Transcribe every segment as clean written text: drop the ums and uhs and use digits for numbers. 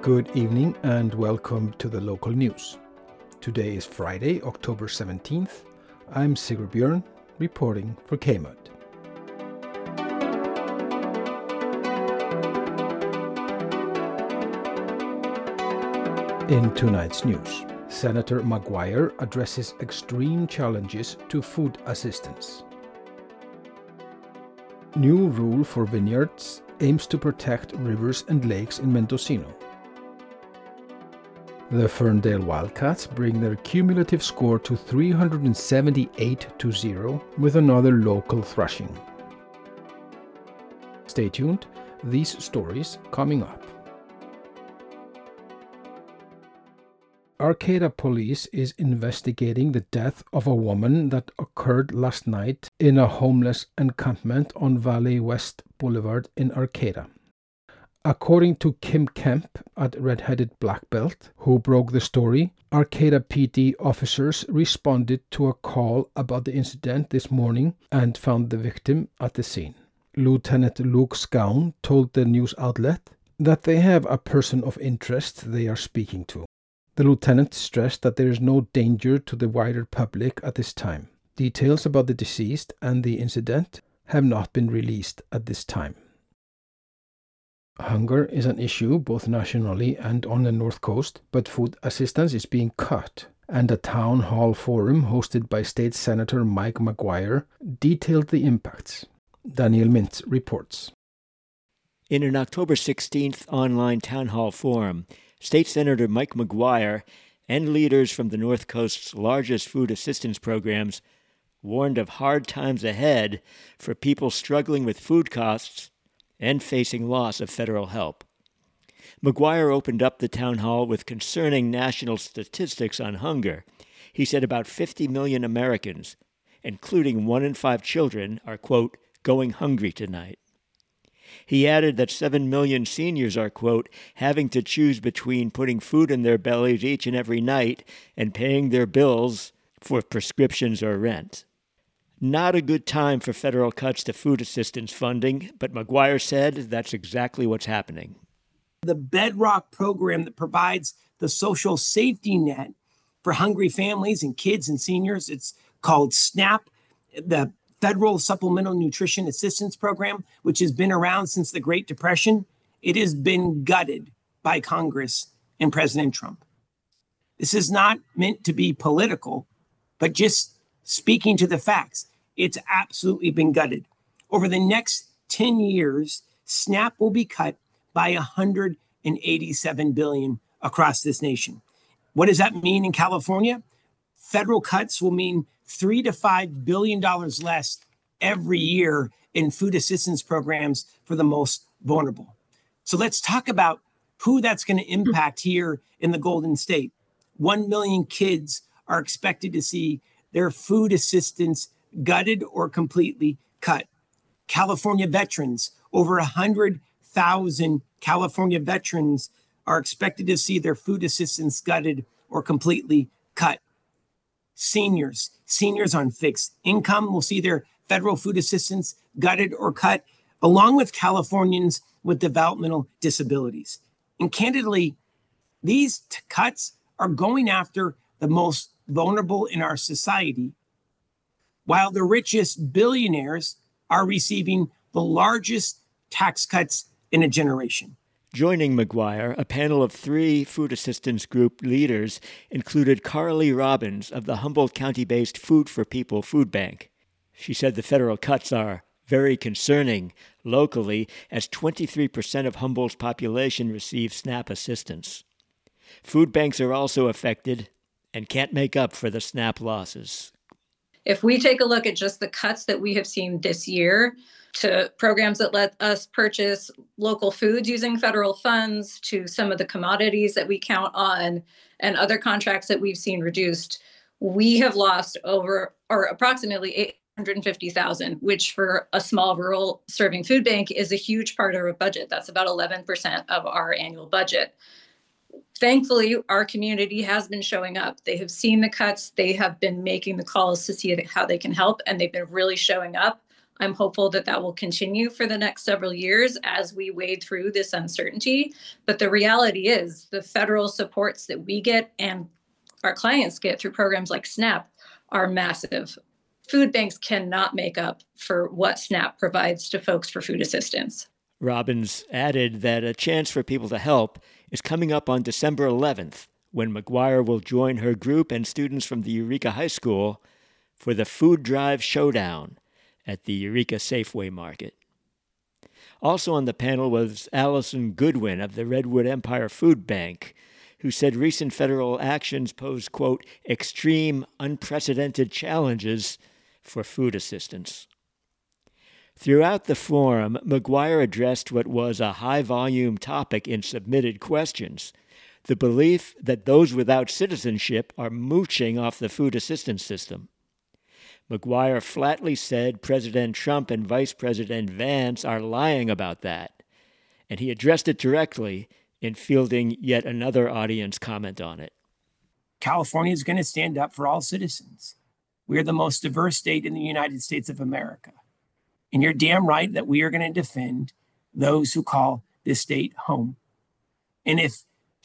Good evening and welcome to the local news. Today is Friday, October 17th. I'm Sigurd Björn, reporting for KMUD. In tonight's news, Senator Maguire addresses extreme challenges to food assistance. New rule for vineyards aims to protect rivers and lakes in Mendocino. The Ferndale Wildcats bring their cumulative score to 378-0 with another local thrashing. Stay tuned, these stories coming up. Arcata Police is investigating the death of a woman that occurred last night in a homeless encampment on Valley West Boulevard in Arcata. According to Kim Kemp at Red-Headed Black Belt, who broke the story, Arcata PD officers responded to a call about the incident this morning and found the victim at the scene. Lieutenant Luke Scown told the news outlet that they have a person of interest they are speaking to. The lieutenant stressed that there is no danger to the wider public at this time. Details about the deceased and the incident have not been released at this time. Hunger is an issue both nationally and on the North Coast, but food assistance is being cut, and a town hall forum hosted by State Senator Mike Maguire detailed the impacts. Daniel Mintz reports. In an October 16th online town hall forum, State Senator Mike Maguire and leaders from the North Coast's largest food assistance programs warned of hard times ahead for people struggling with food costs and facing loss of federal help. Maguire opened up the town hall with concerning national statistics on hunger. He said about 50 million Americans, including 1 in 5 children, are, quote, going hungry tonight. He added that 7 million seniors are, quote, having to choose between putting food in their bellies each and every night and paying their bills for prescriptions or rent. Not a good time for federal cuts to food assistance funding, but Maguire said that's exactly what's happening. The bedrock program that provides the social safety net for hungry families and kids and seniors, it's called SNAP, the Federal Supplemental Nutrition Assistance Program, which has been around since the Great Depression. It has been gutted by Congress and President Trump. This is not meant to be political, but just speaking to the facts, it's absolutely been gutted. Over the next 10 years, SNAP will be cut by $187 billion across this nation. What does that mean in California? Federal cuts will mean $3 to $5 billion less every year in food assistance programs for the most vulnerable. So let's talk about who that's going to impact here in the Golden State. 1 million kids are expected to see their food assistance gutted or completely cut. California veterans, over 100,000 California veterans are expected to see their food assistance gutted or completely cut. Seniors on fixed income will see their federal food assistance gutted or cut, along with Californians with developmental disabilities. And candidly, these cuts are going after the most vulnerable in our society, while the richest billionaires are receiving the largest tax cuts in a generation. Joining Maguire, a panel of 3 food assistance group leaders included Carly Robbins of the Humboldt County-based Food for People Food Bank. She said the federal cuts are very concerning locally, as 23% of Humboldt's population receive SNAP assistance. Food banks are also affected and can't make up for the SNAP losses. If we take a look at just the cuts that we have seen this year to programs that let us purchase local foods using federal funds, to some of the commodities that we count on, and other contracts that we've seen reduced, we have lost approximately 850,000, which for a small rural serving food bank is a huge part of our budget. That's about 11% of our annual budget. Thankfully, our community has been showing up. They have seen the cuts. They have been making the calls to see how they can help, and they've been really showing up I'm hopeful that that will continue for the next several years as we wade through this uncertainty. But the reality is the federal supports that we get and our clients get through programs like SNAP are massive. Food banks cannot make up for what SNAP provides to folks for food assistance. Robbins added that a chance for people to help is coming up on December 11th, when McGuire will join her group and students from the Eureka High School for the Food Drive Showdown at the Eureka Safeway Market. Also on the panel was Allison Goodwin of the Redwood Empire Food Bank, who said recent federal actions pose, quote, extreme, unprecedented challenges for food assistance. Throughout the forum, McGuire addressed what was a high-volume topic in submitted questions, the belief that those without citizenship are mooching off the food assistance system. McGuire flatly said President Trump and Vice President Vance are lying about that, and he addressed it directly in fielding yet another audience comment on it. California is going to stand up for all citizens. We are the most diverse state in the United States of America. And you're damn right that we are going to defend those who call this state home. And if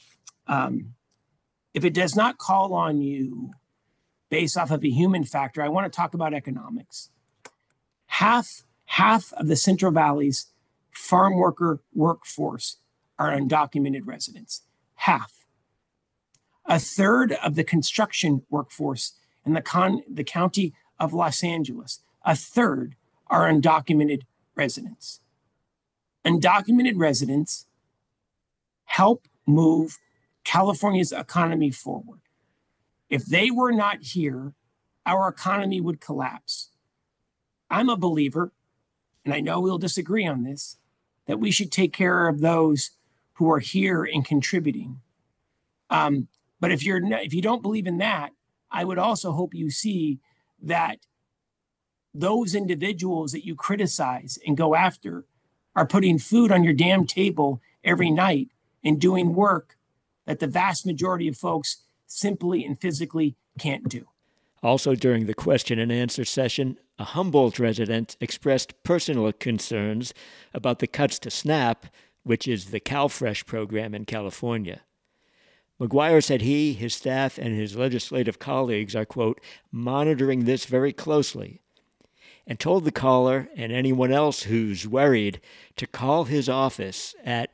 it does not call on you based off of a human factor, I want to talk about economics. Half of the Central Valley's farm worker workforce are undocumented residents. Half. A third of the construction workforce in the county of Los Angeles, a third are undocumented residents. Undocumented residents help move California's economy forward. If they were not here, our economy would collapse. I'm a believer, and I know we'll disagree on this, that we should take care of those who are here and contributing. But if you don't believe in that, I would also hope you see that those individuals that you criticize and go after are putting food on your damn table every night and doing work that the vast majority of folks simply and physically can't do. Also during the question and answer session, a Humboldt resident expressed personal concerns about the cuts to SNAP, which is the CalFresh program in California. McGuire said he, his staff, and his legislative colleagues are, quote, monitoring this very closely, and told the caller and anyone else who's worried to call his office at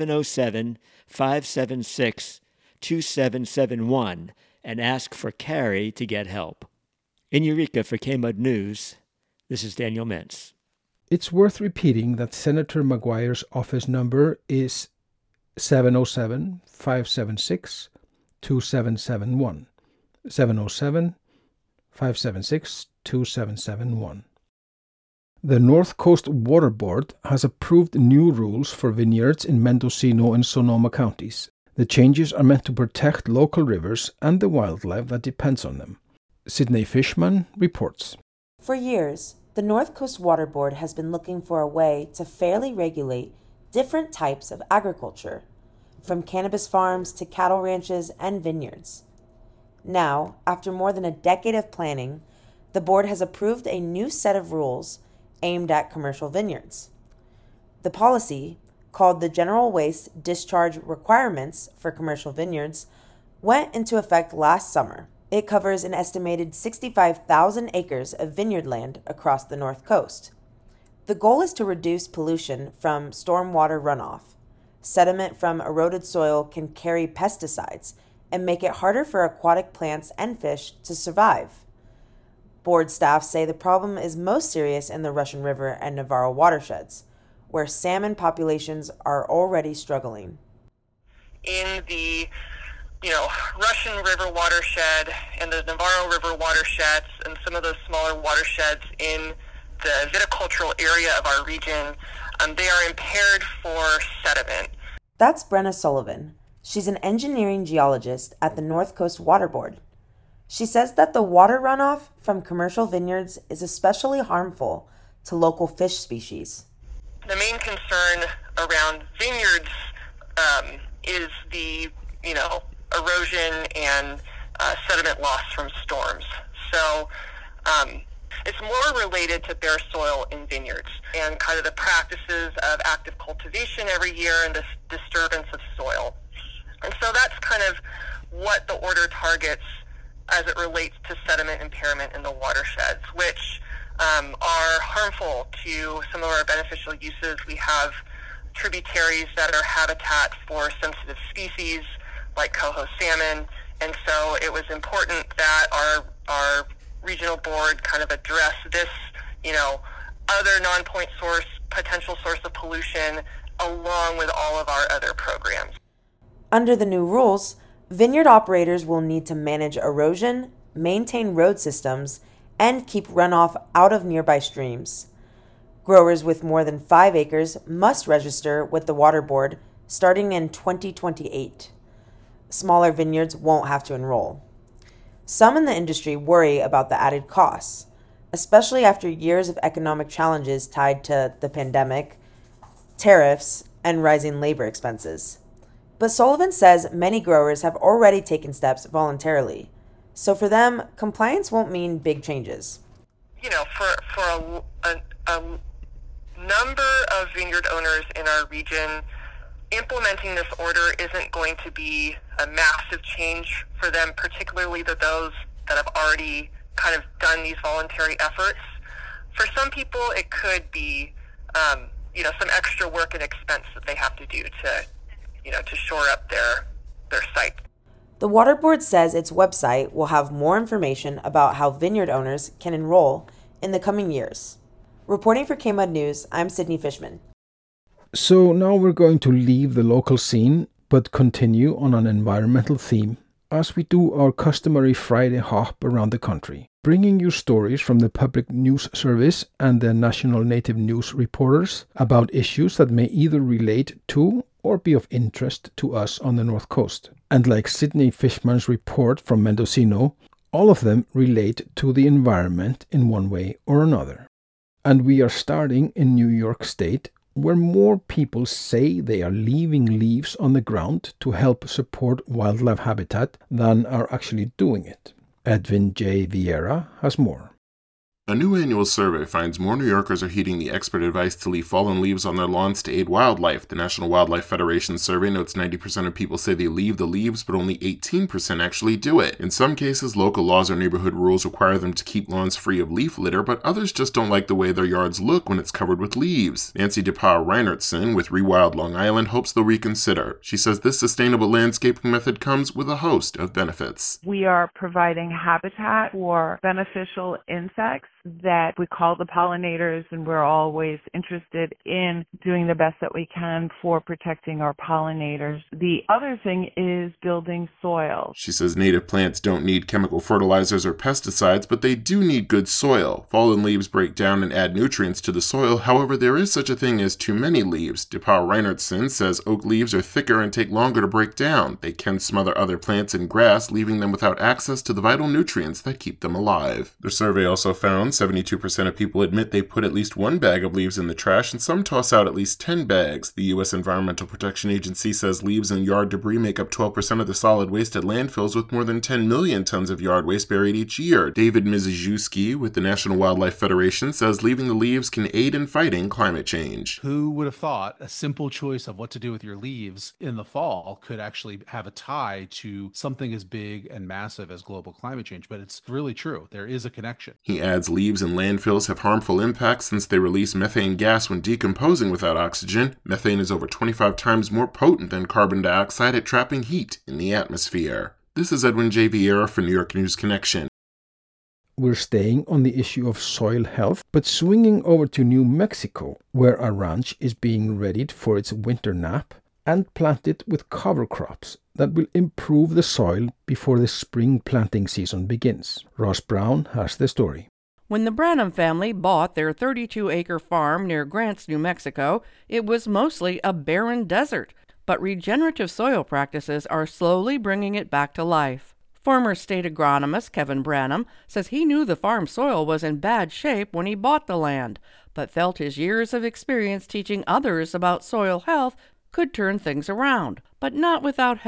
707-576-2771 and ask for Carrie to get help. In Eureka for KMUD News, this is Daniel Mintz. It's worth repeating that Senator McGuire's office number is 707-576-2771. 707-576-2771. The North Coast Water Board has approved new rules for vineyards in Mendocino and Sonoma counties. The changes are meant to protect local rivers and the wildlife that depends on them. Sydney Fishman reports. For years, the North Coast Water Board has been looking for a way to fairly regulate different types of agriculture, from cannabis farms to cattle ranches and vineyards. Now, after more than a decade of planning, the board has approved a new set of rules aimed at commercial vineyards. The policy, called the General Waste Discharge Requirements for Commercial Vineyards, went into effect last summer. It covers an estimated 65,000 acres of vineyard land across the North Coast. The goal is to reduce pollution from stormwater runoff. Sediment from eroded soil can carry pesticides and make it harder for aquatic plants and fish to survive. Board staff say the problem is most serious in the Russian River and Navarro watersheds, where salmon populations are already struggling. In the Russian River watershed and the Navarro River watersheds and some of those smaller watersheds in the viticultural area of our region, they are impaired for sediment. That's Brenna Sullivan. She's an engineering geologist at the North Coast Water Board. She says that the water runoff from commercial vineyards is especially harmful to local fish species. The main concern around vineyards is the, erosion and sediment loss from storms. So It's more related to bare soil in vineyards and kind of the practices of active cultivation every year and the disturbance of soil. And so that's kind of what the order targets as it relates to sediment impairment in the watersheds, which are harmful to some of our beneficial uses. We have tributaries that are habitat for sensitive species like coho salmon, and so it was important that our regional board kind of address this, other non-point source, potential source of pollution, along with all of our other programs. Under the new rules, vineyard operators will need to manage erosion, maintain road systems, and keep runoff out of nearby streams. Growers with more than 5 acres must register with the Water Board starting in 2028. Smaller vineyards won't have to enroll. Some in the industry worry about the added costs, especially after years of economic challenges tied to the pandemic, tariffs, and rising labor expenses. But Sullivan says many growers have already taken steps voluntarily. So for them, compliance won't mean big changes. For a number of vineyard owners in our region, implementing this order isn't going to be a massive change for them, particularly those that have already kind of done these voluntary efforts. For some people, it could be, some extra work and expense that they have to do to shore up their site. The Water Board says its website will have more information about how vineyard owners can enroll in the coming years. Reporting for KMUD News, I'm Sydney Fishman. So now we're going to leave the local scene, but continue on an environmental theme, as we do our customary Friday hop around the country, bringing you stories from the Public News Service and the National Native News reporters about issues that may either relate to or be of interest to us on the North Coast. And like Sydney Fishman's report from Mendocino, all of them relate to the environment in one way or another. And we are starting in New York State, where more people say they are leaving leaves on the ground to help support wildlife habitat than are actually doing it. Edwin J. Vieira has more. A new annual survey finds more New Yorkers are heeding the expert advice to leave fallen leaves on their lawns to aid wildlife. The National Wildlife Federation survey notes 90% of people say they leave the leaves, but only 18% actually do it. In some cases, local laws or neighborhood rules require them to keep lawns free of leaf litter, but others just don't like the way their yards look when it's covered with leaves. Nancy DePauw Reinertson with Rewild Long Island hopes they'll reconsider. She says this sustainable landscaping method comes with a host of benefits. We are providing habitat for beneficial insects that we call the pollinators, and we're always interested in doing the best that we can for protecting our pollinators. The other thing is building soil. She says native plants don't need chemical fertilizers or pesticides, but they do need good soil. Fallen leaves break down and add nutrients to the soil. However, there is such a thing as too many leaves. DePauw Reinertson says oak leaves are thicker and take longer to break down. They can smother other plants and grass, leaving them without access to the vital nutrients that keep them alive. The survey also found 72% of people admit they put at least one bag of leaves in the trash, and some toss out at least 10 bags. The U.S. Environmental Protection Agency says leaves and yard debris make up 12% of the solid waste at landfills, with more than 10 million tons of yard waste buried each year. David Mizejewski with the National Wildlife Federation says leaving the leaves can aid in fighting climate change. Who would have thought a simple choice of what to do with your leaves in the fall could actually have a tie to something as big and massive as global climate change? But it's really true. There is a connection. He adds leaves and landfills have harmful impacts since they release methane gas when decomposing without oxygen. Methane is over 25 times more potent than carbon dioxide at trapping heat in the atmosphere. This is Edwin J. Vieira for New York News Connection. We're staying on the issue of soil health, but swinging over to New Mexico, where a ranch is being readied for its winter nap and planted with cover crops that will improve the soil before the spring planting season begins. Ross Brown has the story. When the Branham family bought their 32-acre farm near Grants, New Mexico, it was mostly a barren desert, but regenerative soil practices are slowly bringing it back to life. Former state agronomist Kevin Branham says he knew the farm soil was in bad shape when he bought the land, but felt his years of experience teaching others about soil health could turn things around, but not without help.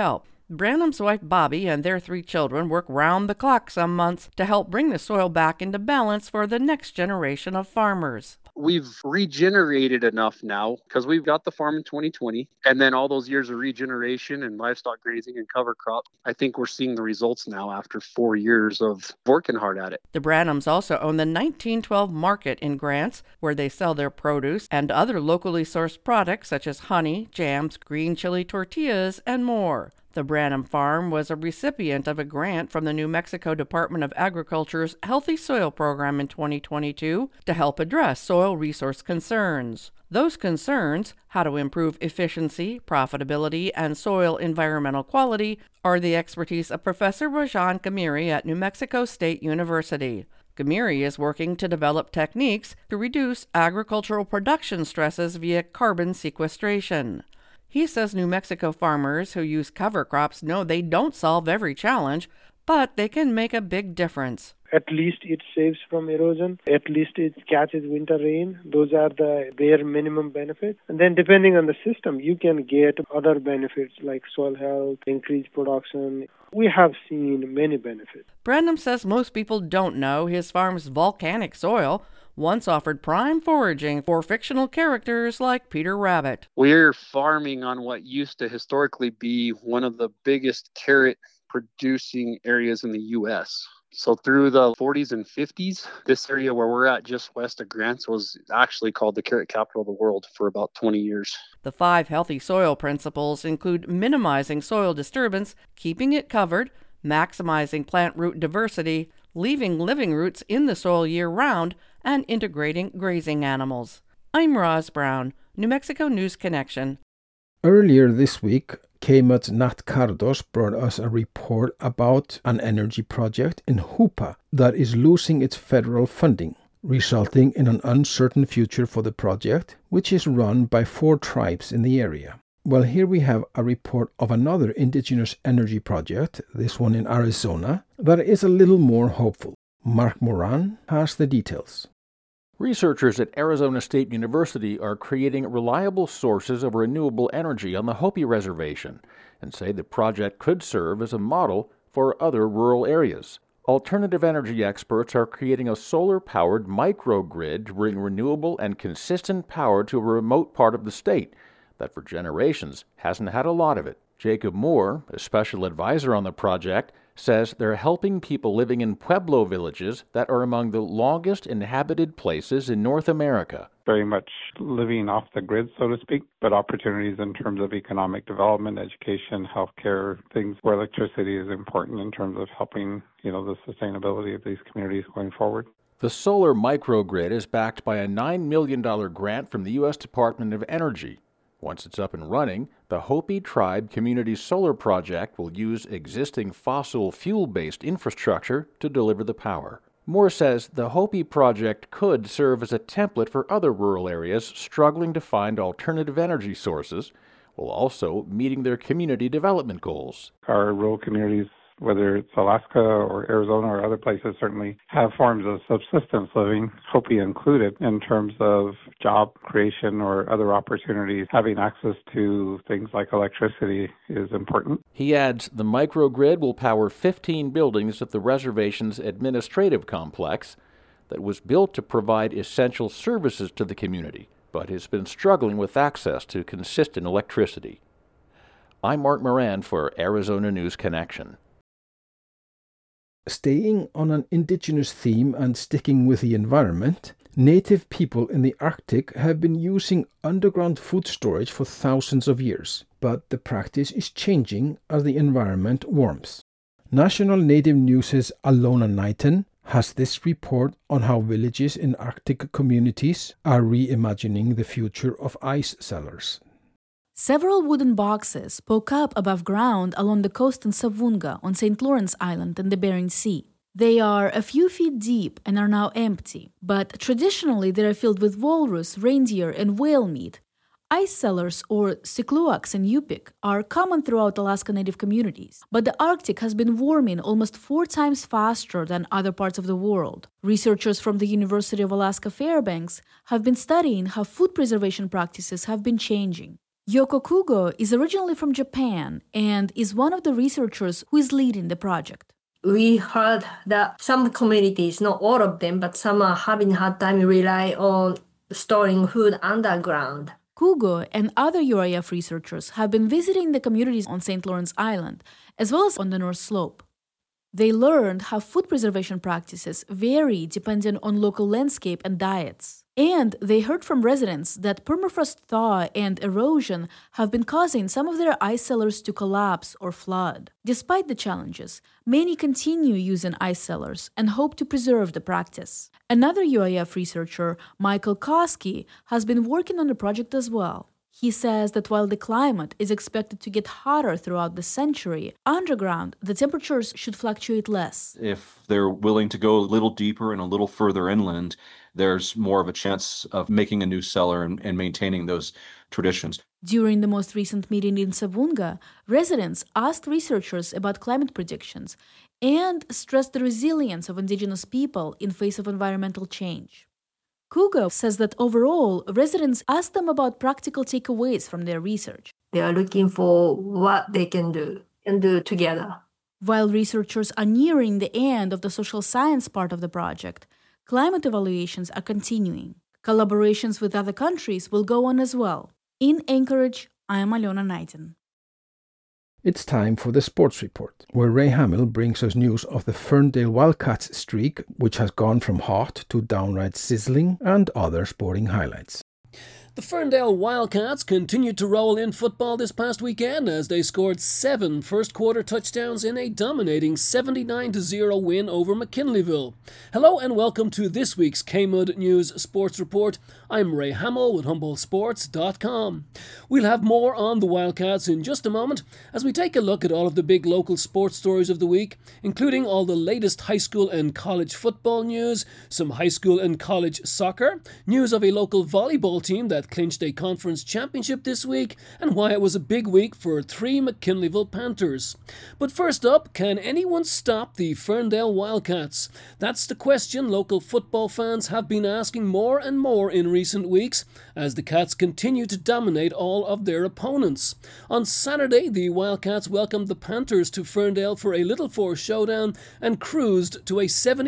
Branham's wife Bobby and their 3 children work round the clock some months to help bring the soil back into balance for the next generation of farmers. We've regenerated enough now because we've got the farm in 2020 and then all those years of regeneration and livestock grazing and cover crop. I think we're seeing the results now after 4 years of working hard at it. The Branhams also own the 1912 Market in Grants, where they sell their produce and other locally sourced products such as honey, jams, green chili tortillas, and more. The Branham Farm was a recipient of a grant from the New Mexico Department of Agriculture's Healthy Soil Program in 2022 to help address soil resource concerns. Those concerns, how to improve efficiency, profitability, and soil environmental quality, are the expertise of Professor Rajan Gamiri at New Mexico State University. Gamiri is working to develop techniques to reduce agricultural production stresses via carbon sequestration. He says New Mexico farmers who use cover crops know they don't solve every challenge, but they can make a big difference. At least it saves from erosion. At least it catches winter rain. Those are the bare minimum benefits. And then depending on the system, you can get other benefits like soil health, increased production. We have seen many benefits. Branham says most people don't know his farm's volcanic soil once offered prime foraging for fictional characters like Peter Rabbit. We're farming on what used to historically be one of the biggest carrot producing areas in the U.S. So through the 40s and 50s, this area where we're at just west of Grants was actually called the carrot capital of the world for about 20 years. The 5 healthy soil principles include minimizing soil disturbance, keeping it covered, maximizing plant root diversity, leaving living roots in the soil year-round, and integrating grazing animals. I'm Roz Brown, New Mexico News Connection. Earlier this week, KMUD's Nat Cardos brought us a report about an energy project in Hoopa that is losing its federal funding, resulting in an uncertain future for the project, which is run by 4 tribes in the area. Well, here we have a report of another indigenous energy project, this one in Arizona, that is a little more hopeful. Mark Moran has the details. Researchers at Arizona State University are creating reliable sources of renewable energy on the Hopi Reservation and say the project could serve as a model for other rural areas. Alternative energy experts are creating a solar-powered microgrid to bring renewable and consistent power to a remote part of the state that for generations hasn't had a lot of it. Jacob Moore, a special advisor on the project, says they're helping people living in Pueblo villages that are among the longest inhabited places in North America. Very much living off the grid, so to speak, but opportunities in terms of economic development, education, healthcare, things where electricity is important in terms of helping, the sustainability of these communities going forward. The solar microgrid is backed by a $9 million grant from the U.S. Department of Energy. Once it's up and running, the Hopi Tribe Community Solar Project will use existing fossil fuel-based infrastructure to deliver the power. Moore says the Hopi project could serve as a template for other rural areas struggling to find alternative energy sources, while also meeting their community development goals. Our rural communities, whether it's Alaska or Arizona or other places, certainly have forms of subsistence living, Hopi included, in terms of job creation or other opportunities. Having access to things like electricity is important. He adds the microgrid will power 15 buildings at the reservation's administrative complex that was built to provide essential services to the community, but has been struggling with access to consistent electricity. I'm Mark Moran for Arizona News Connection. Staying on an indigenous theme and sticking with the environment, native people in the Arctic have been using underground food storage for thousands of years, but the practice is changing as the environment warms. National Native News' Alona Knighton has this report on how villages in Arctic communities are reimagining the future of ice cellars. Several wooden boxes poke up above ground along the coast in Savunga on St. Lawrence Island in the Bering Sea. They are a few feet deep and are now empty, but traditionally they are filled with walrus, reindeer, and whale meat. Ice cellars, or Sikluaks in Yupik, are common throughout Alaska Native communities, but the Arctic has been warming almost 4 times faster than other parts of the world. Researchers from the University of Alaska Fairbanks have been studying how food preservation practices have been changing. Yoko Kugo is originally from Japan and is one of the researchers who is leading the project. We heard that some communities, not all of them, but some are having a hard time rely on storing food underground. Kugo and other UIF researchers have been visiting the communities on St. Lawrence Island, as well as on the North Slope. They learned how food preservation practices vary depending on local landscape and diets. And they heard from residents that permafrost thaw and erosion have been causing some of their ice cellars to collapse or flood. Despite the challenges, many continue using ice cellars and hope to preserve the practice. Another UIF researcher, Michael Koski, has been working on the project as well. He says that while the climate is expected to get hotter throughout the century, underground, the temperatures should fluctuate less. If they're willing to go a little deeper and a little further inland, there's more of a chance of making a new cellar and maintaining those traditions. During the most recent meeting in Savunga, residents asked researchers about climate predictions and stressed the resilience of indigenous people in face of environmental change. Kugo says that overall, residents ask them about practical takeaways from their research. They are looking for what they can do and do together. While researchers are nearing the end of the social science part of the project, climate evaluations are continuing. Collaborations with other countries will go on as well. In Anchorage, I am Alona Knighton. It's time for the Sports Report, where Ray Hamill brings us news of the Ferndale Wildcats streak, which has gone from hot to downright sizzling, and other sporting highlights. The Ferndale Wildcats continued to roll in football this past weekend as they scored 7 first-quarter touchdowns in a dominating 79-0 win over McKinleyville. Hello and welcome to this week's KMUD News Sports Report. I'm Ray Hamill with HumboldtSports.com. We'll have more on the Wildcats in just a moment as we take a look at all of the big local sports stories of the week, including all the latest high school and college football news, some high school and college soccer, news of a local volleyball team that clinched a conference championship this week, and why it was a big week for 3 McKinleyville Panthers. But first up, can anyone stop the Ferndale Wildcats? That's the question local football fans have been asking more and more in recent weeks as the Cats continue to dominate all of their opponents. On Saturday, the Wildcats welcomed the Panthers to Ferndale for a Little Four showdown and cruised to a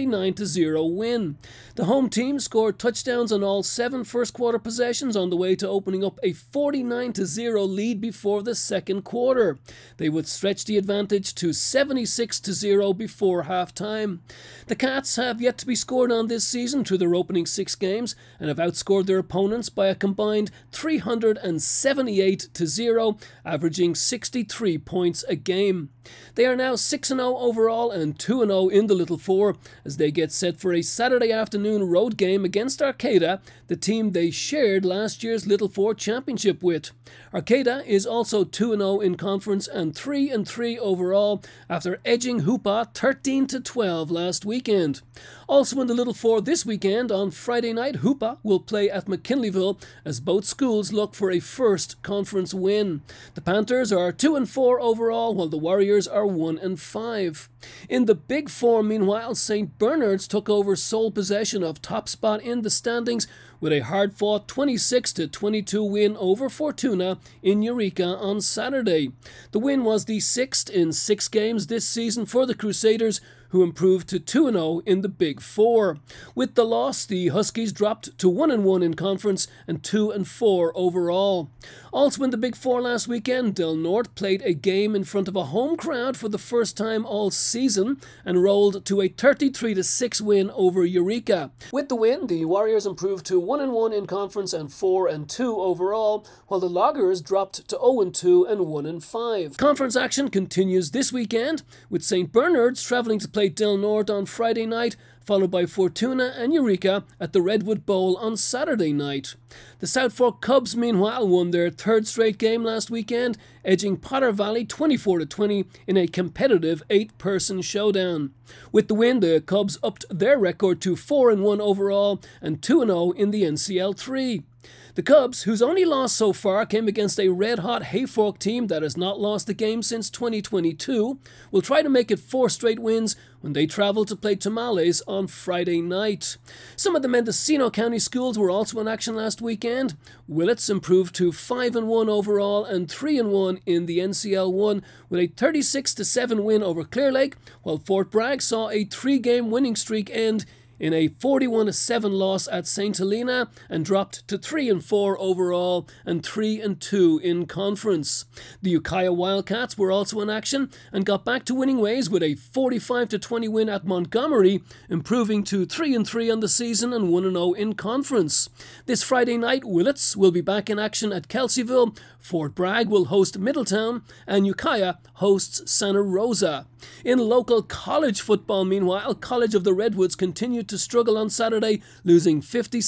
79-0 win. The home team scored touchdowns on all 7 first-quarter possessions on the way to opening up a 49-0 lead before the second quarter. They would stretch the advantage to 76-0 before halftime. The Cats have yet to be scored on this season through their opening 6 games and have outscored their opponents by a combined 378-0, averaging 63 points a game. They are now 6-0 overall and 2-0 in the Little Four as they get set for a Saturday afternoon road game against Arcata, the team they shared last year's Little Four championship with. Arcata is also 2-0 in conference and 3-3 overall after edging Hoopa 13-12 last weekend. Also in the Little Four this weekend, on Friday night, Hoopa will play at McKinleyville as both schools look for a first conference win. The Panthers are 2-4 overall, while the Warriors are 1-5. In the Big Four, meanwhile, St. Bernard's took over sole possession of top spot in the standings with a hard-fought 26-22 win over Fortuna in Eureka on Saturday. The win was the 6th in 6 games this season for the Crusaders, who improved to 2-0 in the Big Four. With the loss, the Huskies dropped to 1-1 in conference and 2-4 overall. Also in the Big Four last weekend, Del Norte played a game in front of a home crowd for the first time all season and rolled to a 33-6 win over Eureka. With the win, the Warriors improved to 1-1 in conference and 4-2 overall, while the Loggers dropped to 0-2 and 1-5. Conference action continues this weekend, with St. Bernard's traveling to play Del Norte on Friday night, followed by Fortuna and Eureka at the Redwood Bowl on Saturday night. The South Fork Cubs, meanwhile, won their 3rd straight game last weekend, edging Potter Valley 24-20 in a competitive 8-person showdown. With the win, the Cubs upped their record to 4-1 overall and 2-0 in the NCL3. The Cubs, whose only loss so far came against a red-hot Hayfork team that has not lost a game since 2022, will try to make it 4 straight wins when they travel to play Tamales on Friday night. Some of the Mendocino County schools were also in action last weekend. Willits improved to 5-1 overall and 3-1 in the NCL1 with a 36-7 win over Clear Lake, while Fort Bragg saw a 3-game winning streak end in a 41-7 loss at St. Helena and dropped to 3-4 overall and 3-2 in conference. The Ukiah Wildcats were also in action and got back to winning ways with a 45-20 win at Montgomery, improving to 3-3 on the season and 1-0 in conference. This Friday night, Willits will be back in action at Kelseyville, Fort Bragg will host Middletown, and Ukiah hosts Santa Rosa. In local college football, meanwhile, College of the Redwoods continued to struggle on Saturday, losing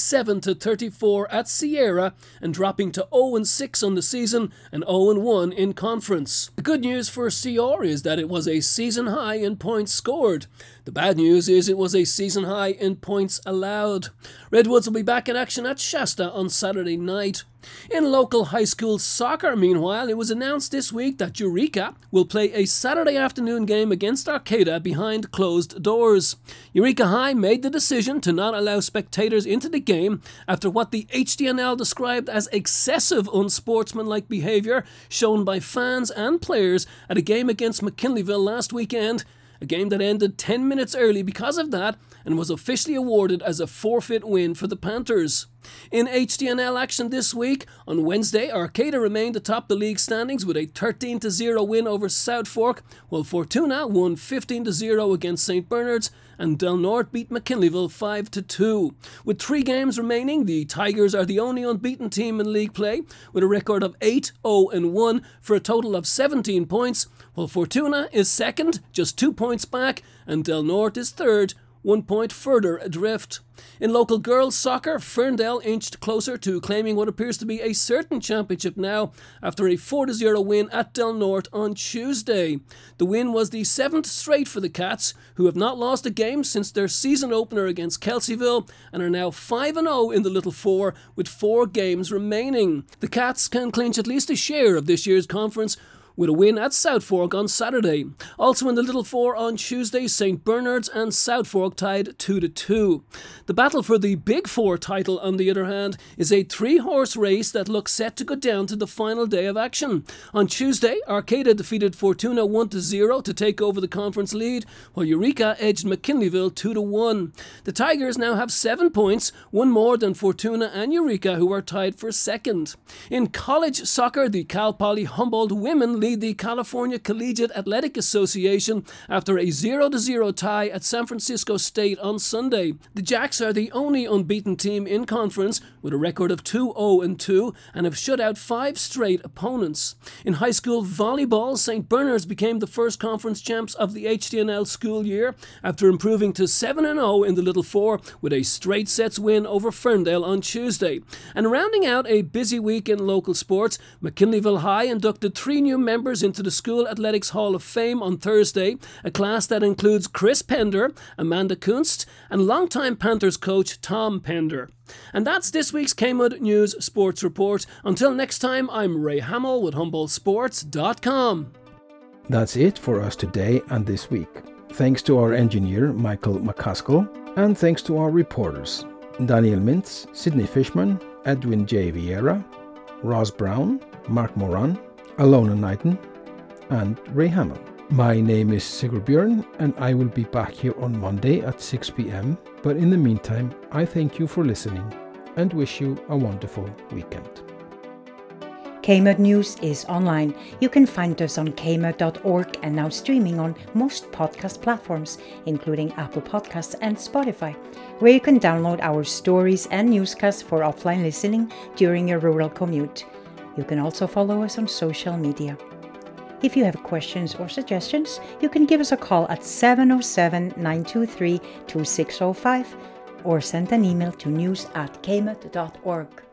57-34 at Sierra and dropping to 0-6 on the season and 0-1 in conference. The good news for CR is that it was a season high in points scored. The bad news is it was a season high in points allowed. Redwoods will be back in action at Shasta on Saturday night. In local high school soccer, meanwhile, it was announced this week that Eureka will play a Saturday afternoon game against Arcata behind closed doors. Eureka High made the decision to not allow spectators into the game after what the HDNL described as excessive unsportsmanlike behaviour shown by fans and players at a game against McKinleyville last weekend, a game that ended 10 minutes early because of that and was officially awarded as a forfeit win for the Panthers. In HDNL action this week, on Wednesday, Arcata remained atop the league standings with a 13-0 win over South Fork, while Fortuna won 15-0 against St. Bernard's, and Del Norte beat McKinleyville 5-2. With 3 games remaining, the Tigers are the only unbeaten team in league play, with a record of 8-0-1 for a total of 17 points, while Fortuna is second, just 2 points back, and Del Norte is third, 1 point further adrift. In local girls soccer, Ferndale inched closer to claiming what appears to be a certain championship now after a 4-0 win at Del Norte on Tuesday. The win was the 7th straight for the Cats, who have not lost a game since their season opener against Kelseyville and are now 5-0 in the Little Four with 4 games remaining. The Cats can clinch at least a share of this year's conference with a win at South Fork on Saturday. Also in the Little Four on Tuesday, St. Bernard's and South Fork tied 2-2. The battle for the Big Four title, on the other hand, is a 3-horse race that looks set to go down to the final day of action. On Tuesday, Arcata defeated Fortuna 1-0 to take over the conference lead, while Eureka edged McKinleyville 2-1. The Tigers now have 7 points, 1 more than Fortuna and Eureka, who are tied for second. In college soccer, the Cal Poly Humboldt women lead the California Collegiate Athletic Association after a 0-0 tie at San Francisco State on Sunday. The Jacks are the only unbeaten team in conference with a record of 2-0-2 and have shut out 5 straight opponents. In high school volleyball, St. Bernard's became the first conference champs of the HDNL school year after improving to 7-0 in the Little Four with a straight sets win over Ferndale on Tuesday. And rounding out a busy week in local sports, McKinleyville High inducted 3 new members into the School Athletics Hall of Fame on Thursday, a class that includes Chris Pender, Amanda Kunst, and longtime Panthers coach Tom Pender. And that's this week's KMUD News Sports Report. Until next time, I'm Ray Hamill with HumboldtSports.com. That's it for us today and this week. Thanks to our engineer, Michael McCaskill, and thanks to our reporters, Daniel Mintz, Sidney Fishman, Edwin J. Vieira, Ross Brown, Mark Moran, Alona Knighton, and Ray Hamill. My name is Sigurd Björn, and I will be back here on Monday at 6 p.m. But in the meantime, I thank you for listening and wish you a wonderful weekend. KMUD News is online. You can find us on kmud.org and now streaming on most podcast platforms, including Apple Podcasts and Spotify, where you can download our stories and newscasts for offline listening during your rural commute. You can also follow us on social media. If you have questions or suggestions, you can give us a call at 707-923-2605 or send an email to news@kmud.org.